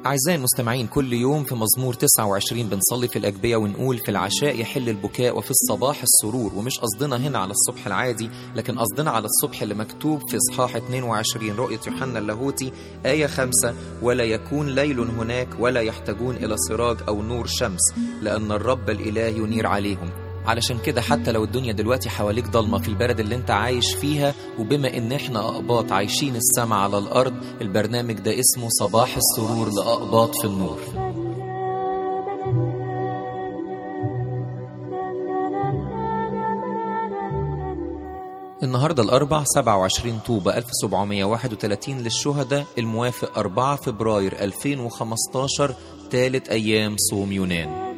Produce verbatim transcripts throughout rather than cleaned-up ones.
أعزائي المستمعين، كل يوم في مزمور تسعة وعشرين بنصلي في الأجبية ونقول في العشاء يحل البكاء وفي الصباح السرور. ومش قصدنا هنا على الصبح العادي، لكن قصدنا على الصبح اللي مكتوب في إصحاح اثنين وعشرين رؤية يوحنا اللاهوتي آية خمسة: ولا يكون ليل هناك ولا يحتاجون إلى سراج أو نور شمس، لأن الرب الإله ينير عليهم. علشان كده حتى لو الدنيا دلوقتي حواليك ضلمة في البلد اللي انت عايش فيها، وبما ان احنا أقباط عايشين السماء على الأرض، البرنامج ده اسمه صباح السرور لأقباط في النور. النهاردة الأربع سبعة وعشرين طوبة ألف وسبعمائة وواحد وثلاثين للشهداء، الموافق أربعة فبراير ألفين وخمستاشر، ثالث أيام صوم يونان.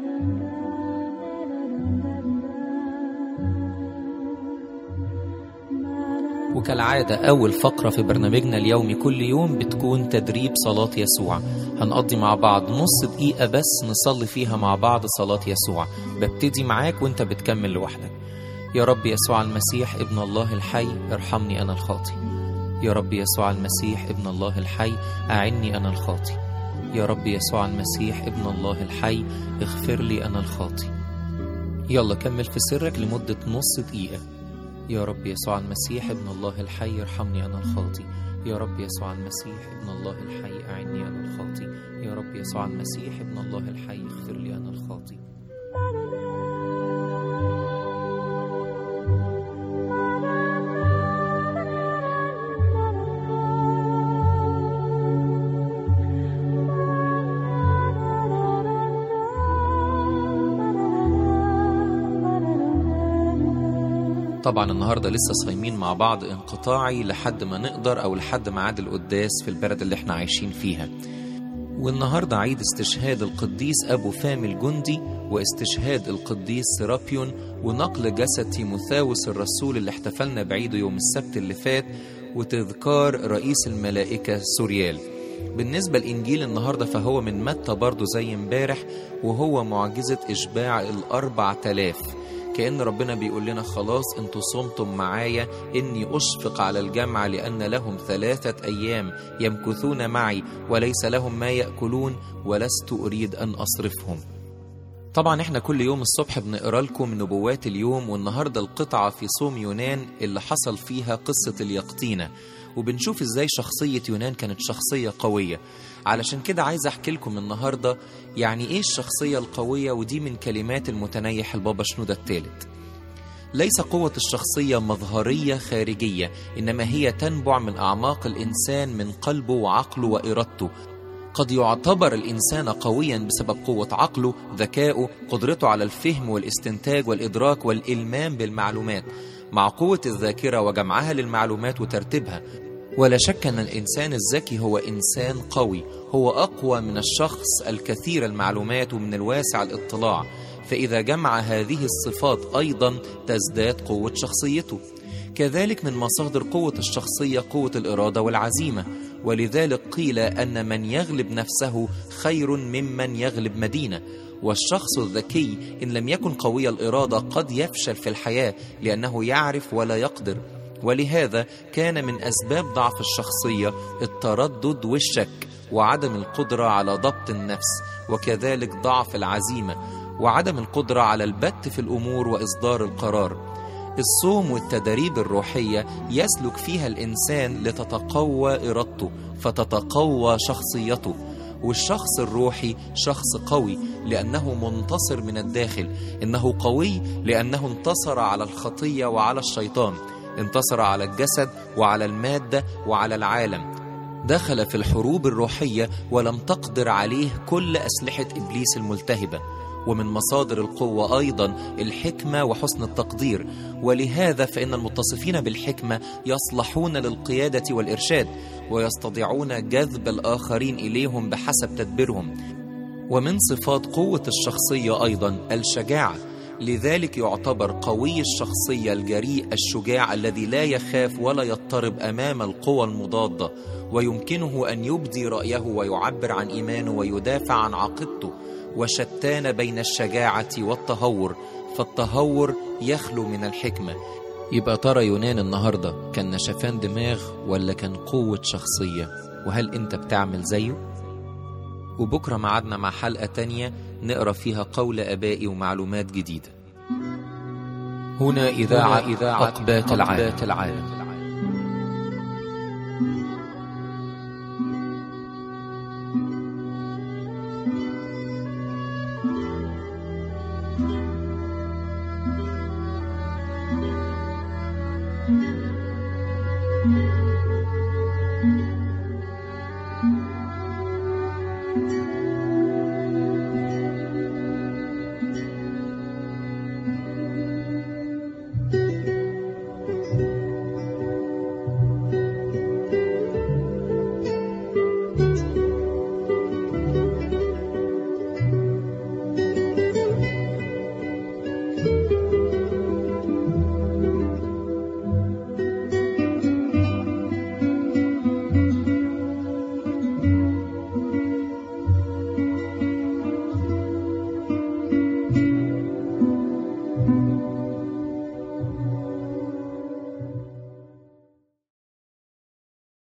وكالعادة أول فقرة في برنامجنا اليومي كل يوم بتكون تدريب صلاة يسوع. هنقضي مع بعض نص دقيقة بس نصلي فيها مع بعض صلاة يسوع. ببتدي معاك وانت بتكمل لوحدك. يا رب يسوع المسيح ابن الله الحي، ارحمني أنا الخاطي. يا رب يسوع المسيح ابن الله الحي، أعني أنا الخاطي. يا رب يسوع المسيح ابن الله الحي، اغفر لي أنا الخاطي. يلا كمل في سرك لمدة نص دقيقة. يا رب يسوع المسيح ابن الله الحي، ارحمني أنا الخاطي. يا رب يسوع المسيح ابن الله الحي، أعني أنا الخاطي. يا رب يسوع المسيح ابن الله الحي، اغفر لي أنا الخاطي. طبعا النهاردة لسه صايمين مع بعض انقطاعي لحد ما نقدر أو لحد ميعاد القداس في البلد اللي احنا عايشين فيها. والنهاردة عيد استشهاد القديس أبو فامي الجندي، واستشهاد القديس سيرابيون، ونقل جسد تيموثاوس الرسول اللي احتفلنا بعيده يوم السبت اللي فات، وتذكار رئيس الملائكة سوريال. بالنسبة لإنجيل النهاردة فهو من متى برضو زي امبارح، وهو معجزة إشباع الأربع تلاف. كأن ربنا بيقول لنا خلاص انتوا صمتم معايا، إني أشفق على الجمع لأن لهم ثلاثة أيام يمكثون معي وليس لهم ما يأكلون، ولست أريد أن أصرفهم. طبعا احنا كل يوم الصبح بنقرأ لكم نبوات اليوم، والنهاردة القطعة في صوم يونان اللي حصل فيها قصة اليقطينة، وبنشوف ازاي شخصية يونان كانت شخصية قوية. علشان كده عايز احكي لكم النهاردة يعني ايه الشخصية القوية، ودي من كلمات المتنيح البابا شنودة الثالث. ليس قوة الشخصية مظهرية خارجية، إنما هي تنبع من أعماق الإنسان، من قلبه وعقله وإرادته. قد يعتبر الإنسان قويا بسبب قوة عقله، ذكائه، قدرته على الفهم والاستنتاج والإدراك والإلمام بالمعلومات، مع قوة الذاكرة وجمعها للمعلومات وترتيبها. ولا شك أن الإنسان الذكي هو إنسان قوي، هو أقوى من الشخص الكثير المعلومات ومن الواسع الاطلاع. فإذا جمع هذه الصفات أيضا تزداد قوة شخصيته. كذلك من مصادر قوة الشخصية قوة الإرادة والعزيمة، ولذلك قيل أن من يغلب نفسه خير ممن يغلب مدينة. والشخص الذكي إن لم يكن قوي الإرادة قد يفشل في الحياة، لأنه يعرف ولا يقدر. ولهذا كان من أسباب ضعف الشخصية التردد والشك، وعدم القدرة على ضبط النفس، وكذلك ضعف العزيمة، وعدم القدرة على البت في الأمور وإصدار القرار. الصوم والتدريب الروحية يسلك فيها الإنسان لتتقوى إرادته فتتقوى شخصيته. والشخص الروحي شخص قوي لأنه منتصر من الداخل. إنه قوي لأنه انتصر على الخطية وعلى الشيطان، انتصر على الجسد وعلى المادة وعلى العالم. دخل في الحروب الروحية ولم تقدر عليه كل أسلحة إبليس الملتهبة. ومن مصادر القوة أيضا الحكمة وحسن التقدير. ولهذا فإن المتصفين بالحكمة يصلحون للقيادة والإرشاد، ويستطيعون جذب الآخرين إليهم بحسب تدبيرهم. ومن صفات قوة الشخصية أيضا الشجاعة. لذلك يعتبر قوي الشخصية الجريء الشجاع الذي لا يخاف ولا يضطرب أمام القوى المضادة، ويمكنه أن يبدي رأيه ويعبر عن إيمانه ويدافع عن عقيدته. وشتان بين الشجاعة والتهور، فالتهور يخلو من الحكمة. يبقى ترى يونان النهاردة كان نشفان دماغ ولا كان قوة شخصية؟ وهل أنت بتعمل زيه؟ وبكرة معادنا مع حلقة تانية نقرأ فيها قول آبائي ومعلومات جديدة. هنا إذاعة إذاعة أقبات العالم. thank you